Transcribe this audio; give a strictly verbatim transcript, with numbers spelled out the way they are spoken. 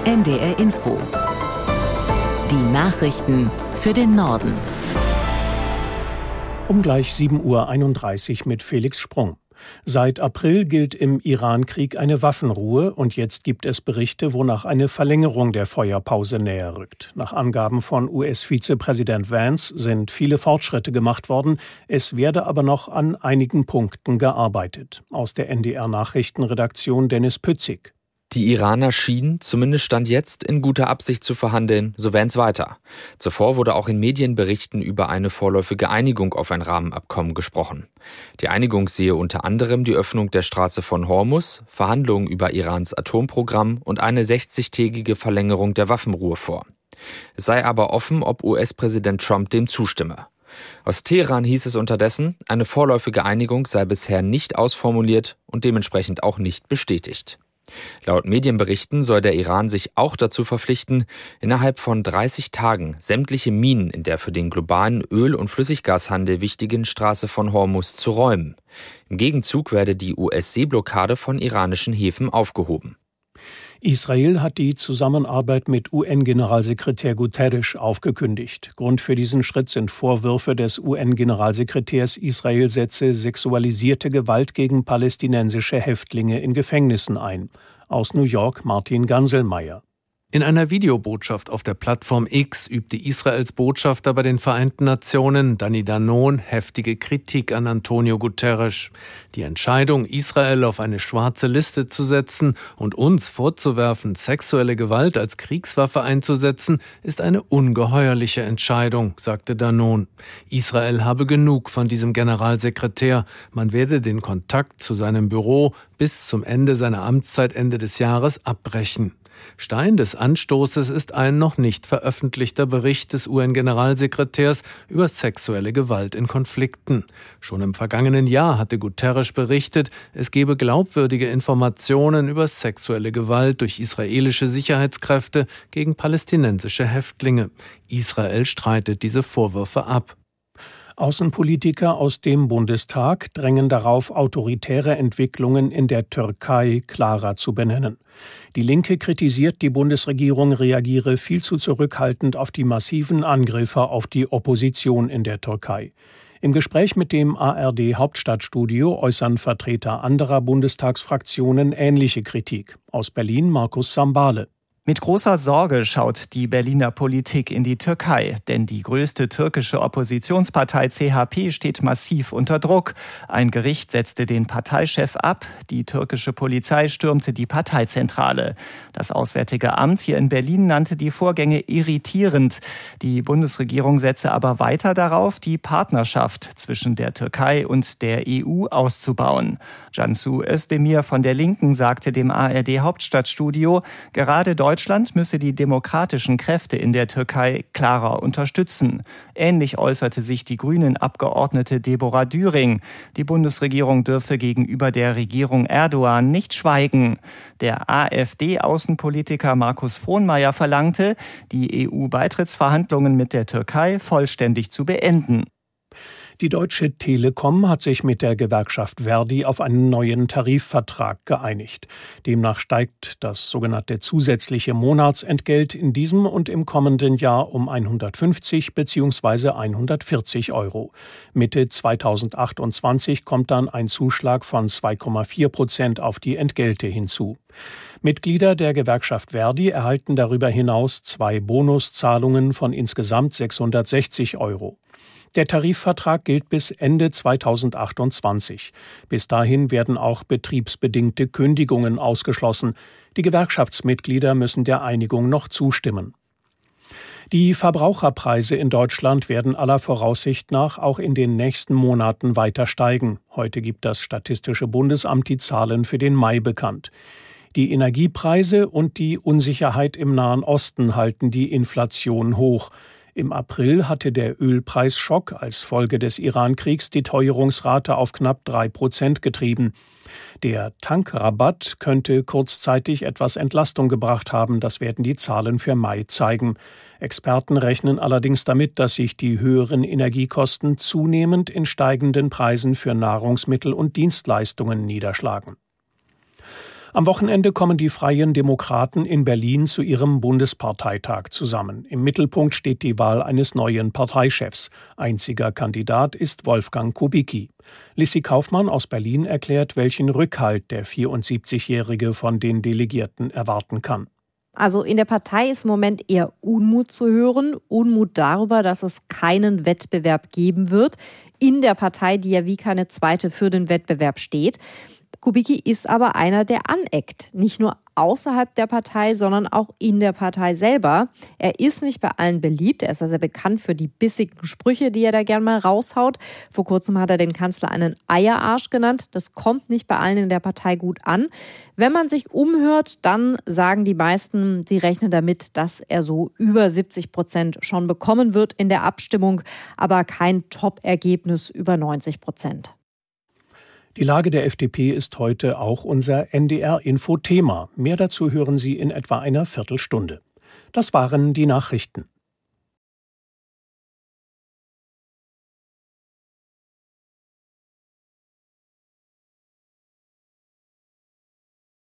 N D R Info. Die Nachrichten für den Norden. Um gleich sieben Uhr einunddreißig mit Felix Sprung. Seit April gilt im Iran-Krieg eine Waffenruhe und jetzt gibt es Berichte, wonach eine Verlängerung der Feuerpause näher rückt. Nach Angaben von U S-Vizepräsident Vance sind viele Fortschritte gemacht worden. Es werde aber noch an einigen Punkten gearbeitet. Aus der N D R-Nachrichtenredaktion Dennis Pützig. Die Iraner schienen, zumindest Stand jetzt, in guter Absicht zu verhandeln, so Vance weiter. Zuvor wurde auch in Medienberichten über eine vorläufige Einigung auf ein Rahmenabkommen gesprochen. Die Einigung sehe unter anderem die Öffnung der Straße von Hormuz, Verhandlungen über Irans Atomprogramm und eine sechzigtägige Verlängerung der Waffenruhe vor. Es sei aber offen, ob U S-Präsident Trump dem zustimme. Aus Teheran hieß es unterdessen, eine vorläufige Einigung sei bisher nicht ausformuliert und dementsprechend auch nicht bestätigt. Laut Medienberichten soll der Iran sich auch dazu verpflichten, innerhalb von dreißig Tagen sämtliche Minen in der für den globalen Öl- und Flüssiggashandel wichtigen Straße von Hormuz zu räumen. Im Gegenzug werde die U S-Seeblockade von iranischen Häfen aufgehoben. Israel hat die Zusammenarbeit mit U N-Generalsekretär Guterres aufgekündigt. Grund für diesen Schritt sind Vorwürfe des U N-Generalsekretärs, Israel setze sexualisierte Gewalt gegen palästinensische Häftlinge in Gefängnissen ein. Aus New York Martin Ganselmeier. In einer Videobotschaft auf der Plattform X übte Israels Botschafter bei den Vereinten Nationen, Danny Danon, heftige Kritik an Antonio Guterres. Die Entscheidung, Israel auf eine schwarze Liste zu setzen und uns vorzuwerfen, sexuelle Gewalt als Kriegswaffe einzusetzen, ist eine ungeheuerliche Entscheidung, sagte Danon. Israel habe genug von diesem Generalsekretär. Man werde den Kontakt zu seinem Büro bis zum Ende seiner Amtszeit Ende des Jahres abbrechen. Stein des Anstoßes ist ein noch nicht veröffentlichter Bericht des U N-Generalsekretärs über sexuelle Gewalt in Konflikten. Schon im vergangenen Jahr hatte Guterres berichtet, es gebe glaubwürdige Informationen über sexuelle Gewalt durch israelische Sicherheitskräfte gegen palästinensische Häftlinge. Israel streitet diese Vorwürfe ab. Außenpolitiker aus dem Bundestag drängen darauf, autoritäre Entwicklungen in der Türkei klarer zu benennen. Die Linke kritisiert, die Bundesregierung reagiere viel zu zurückhaltend auf die massiven Angriffe auf die Opposition in der Türkei. Im Gespräch mit dem A R D-Hauptstadtstudio äußern Vertreter anderer Bundestagsfraktionen ähnliche Kritik. Aus Berlin Markus Sambale. Mit großer Sorge schaut die Berliner Politik in die Türkei, denn die größte türkische Oppositionspartei C H P steht massiv unter Druck. Ein Gericht setzte den Parteichef ab, die türkische Polizei stürmte die Parteizentrale. Das Auswärtige Amt hier in Berlin nannte die Vorgänge irritierend. Die Bundesregierung setze aber weiter darauf, die Partnerschaft zwischen der Türkei und der E U auszubauen. Cansu Özdemir von der Linken sagte dem A R D-Hauptstadtstudio, gerade Deutschland Deutschland müsse die demokratischen Kräfte in der Türkei klarer unterstützen. Ähnlich äußerte sich die Grünen-Abgeordnete Deborah Düring. Die Bundesregierung dürfe gegenüber der Regierung Erdogan nicht schweigen. Der AfD-Außenpolitiker Markus Frohnmayer verlangte, die E U-Beitrittsverhandlungen mit der Türkei vollständig zu beenden. Die Deutsche Telekom hat sich mit der Gewerkschaft Verdi auf einen neuen Tarifvertrag geeinigt. Demnach steigt das sogenannte zusätzliche Monatsentgelt in diesem und im kommenden Jahr um hundertfünfzig bzw. hundertvierzig Euro. Mitte zweitausendachtundzwanzig kommt dann ein Zuschlag von zwei Komma vier Prozent auf die Entgelte hinzu. Mitglieder der Gewerkschaft Verdi erhalten darüber hinaus zwei Bonuszahlungen von insgesamt sechshundertsechzig Euro. Der Tarifvertrag gilt bis Ende zweitausendachtundzwanzig. Bis dahin werden auch betriebsbedingte Kündigungen ausgeschlossen. Die Gewerkschaftsmitglieder müssen der Einigung noch zustimmen. Die Verbraucherpreise in Deutschland werden aller Voraussicht nach auch in den nächsten Monaten weiter steigen. Heute gibt das Statistische Bundesamt die Zahlen für den Mai bekannt. Die Energiepreise und die Unsicherheit im Nahen Osten halten die Inflation hoch. Im April hatte der Ölpreisschock als Folge des Iran-Kriegs die Teuerungsrate auf knapp drei Prozent getrieben. Der Tankrabatt könnte kurzzeitig etwas Entlastung gebracht haben, das werden die Zahlen für Mai zeigen. Experten rechnen allerdings damit, dass sich die höheren Energiekosten zunehmend in steigenden Preisen für Nahrungsmittel und Dienstleistungen niederschlagen. Am Wochenende kommen die Freien Demokraten in Berlin zu ihrem Bundesparteitag zusammen. Im Mittelpunkt steht die Wahl eines neuen Parteichefs. Einziger Kandidat ist Wolfgang Kubicki. Lissy Kaufmann aus Berlin erklärt, welchen Rückhalt der vierundsiebzigjährige von den Delegierten erwarten kann. Also in der Partei ist im Moment eher Unmut zu hören. Unmut darüber, dass es keinen Wettbewerb geben wird. In der Partei, die ja wie keine zweite für den Wettbewerb steht. Kubicki ist aber einer, der aneckt. Nicht nur außerhalb der Partei, sondern auch in der Partei selber. Er ist nicht bei allen beliebt. Er ist ja sehr bekannt für die bissigen Sprüche, die er da gern mal raushaut. Vor kurzem hat er den Kanzler einen Eierarsch genannt. Das kommt nicht bei allen in der Partei gut an. Wenn man sich umhört, dann sagen die meisten, sie rechnen damit, dass er so über siebzig Prozent schon bekommen wird in der Abstimmung, aber kein Top-Ergebnis über neunzig Prozent. Die Lage der F D P ist heute auch unser N D R-Info-Thema. Mehr dazu hören Sie in etwa einer Viertelstunde. Das waren die Nachrichten.